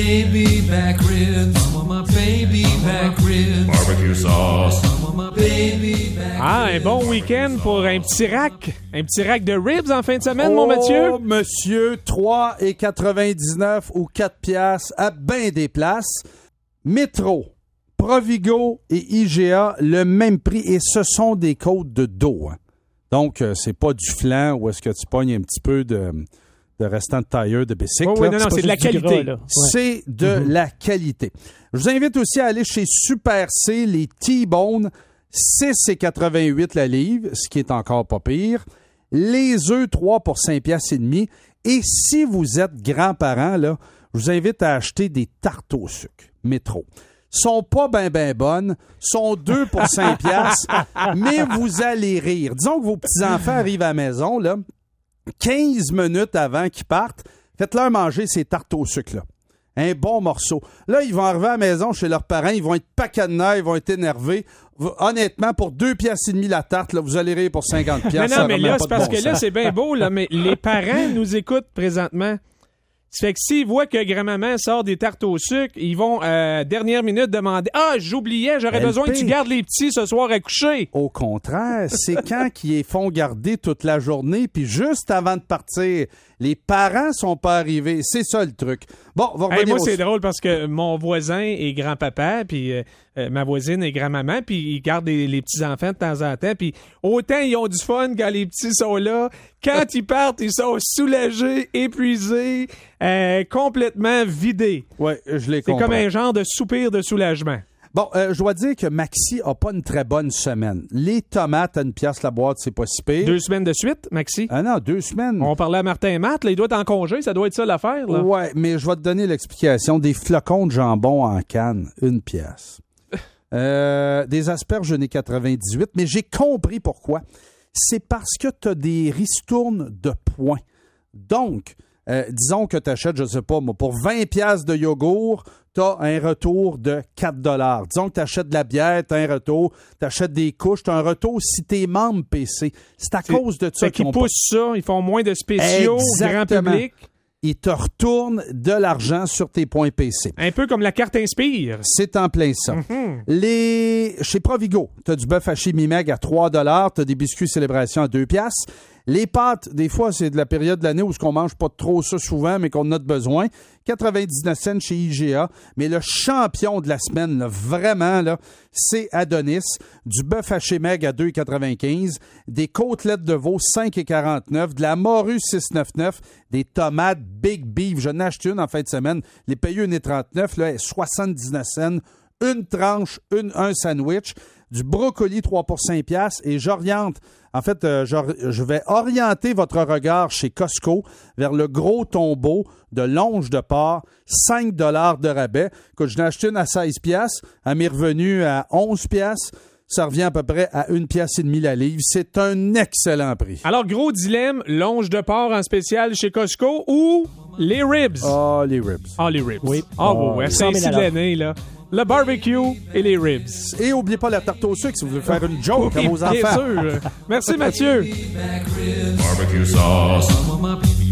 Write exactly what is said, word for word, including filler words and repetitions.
baby back ribs. Some of my baby back ribs. Barbecue sauce. Some of my baby back Ah, un bon week-end pour un petit rack. Un petit rack de ribs en fin de semaine, oh, mon Mathieu. Oh, monsieur, trois dollars quatre-vingt-dix-neuf ou quatre piastres à bien des places. Métro, Provigo et I G A, le même prix. Et ce sont des côtes de dos. Hein. Donc, euh, c'est pas du flan où est-ce que tu pognes un petit peu de... de restant de tailleur de bicycle. Oh oui, non, non, c'est, c'est de la qualité. Gras, ouais. C'est de mm-hmm. la qualité. Je vous invite aussi à aller chez Super C, les T-Bone, six dollars quatre-vingt-huit la livre, ce qui est encore pas pire. Les œufs, trois pour cinq piastres et demi. Et si vous êtes grands-parents, là, je vous invite à acheter des tartes au sucre, Métro. Sont pas ben ben bonnes, sont deux pour cinq piastres, mais vous allez rire. Disons que vos petits-enfants arrivent à la maison, là, quinze minutes avant qu'ils partent, faites-leur manger ces tartes au sucre-là. Un bon morceau. Là, ils vont arriver à la maison chez leurs parents, ils vont être pacadenés, ils vont être énervés. Honnêtement, pour deux piastres et demi la tarte, là, vous allez rire pour cinquante piastres. Non, non, mais là, c'est parce bon que sens. Là, c'est bien beau, là, mais les parents nous écoutent présentement. Ça fait que s'ils voient que grand-maman sort des tartes au sucre, ils vont, euh, dernière minute, demander « Ah, j'oubliais, j'aurais L P. Besoin que tu gardes les petits ce soir à coucher. » Au contraire, c'est quand qu'ils les font garder toute la journée, puis juste avant de partir, les parents sont pas arrivés. C'est ça le truc. Bon, on va revenir hey, moi, au... c'est drôle parce que mon voisin est grand-papa, puis euh, euh, ma voisine est grand-maman, puis ils gardent les, les petits-enfants de temps en temps, puis autant ils ont du fun quand les petits sont là. Quand ils partent, ils sont soulagés, épuisés, euh, complètement vidés. Oui, je l'ai compris. C'est comprends. comme un genre de soupir de soulagement. Bon, euh, je dois dire que Maxi a pas une très bonne semaine. Les tomates à une pièce la boîte, c'est pas si pire. Deux semaines de suite, Maxi? Ah non, deux semaines. On parlait à Martin et Matt, là, il doit être en congé, ça doit être ça l'affaire, là. Ouais, mais je vais te donner l'explication. Des flocons de jambon en canne, une pièce. euh, des asperges, j'en ai quatre-vingt-dix-huit, mais j'ai compris pourquoi. C'est parce que tu as des ristournes de points. Donc, euh, disons que tu achètes, je sais pas, moi, pour vingt piastres de yogourt, tu as un retour de quatre dollars. Disons que tu achètes de la bière, tu as un retour. Tu achètes des couches, tu as un retour si tu es membre P C. C'est à c'est, cause de ça qu'ils poussent pas... ça, ils font moins de spéciaux, Exactement. Grand public. Ils te retournent de l'argent sur tes points P C. Un peu comme la carte Inspire. C'est en plein ça. Mm-hmm. Les... Chez Provigo, tu as du bœuf haché mi-meg à trois dollars, tu as des biscuits Célébration à deux piastres. Les pâtes, des fois, c'est de la période de l'année où on mange pas trop ça souvent, mais qu'on a de besoin. quatre-vingt-dix-neuf cents chez I G A. Mais le champion de la semaine, là, vraiment, là, c'est Adonis. Du bœuf haché meg à deux quatre-vingt-quinze. Des côtelettes de veau cinq quarante-neuf. De la morue six quatre-vingt-neuf. Des tomates Big Beef. Je n'ai acheté une en fin de semaine. Les payeux un trente-neuf, là, soixante-dix-neuf cents. Une tranche, une, un sandwich. Du brocoli trois pour cinq piastres. Et j'oriente... En fait, euh, je, je vais orienter votre regard chez Costco vers le gros tombeau de longe de porc, cinq dollars de rabais. Écoute, je l'ai acheté une à seize piastres, elle m'est revenue à onze piastres. Ça revient à peu près à une pièce et demie la livre. C'est un excellent prix. Alors, gros dilemme, longe de porc en spécial chez Costco ou les ribs? Ah, oh, les ribs. Ah, oh, les ribs. Oui. Ah, oh, ouais, c'est ici de l'année, là. Le barbecue et les ribs. Et n'oubliez pas la tarte au sucre si vous voulez faire une joke oui, à vos bien enfants. Bien sûr. Merci, Mathieu. Barbecue sauce.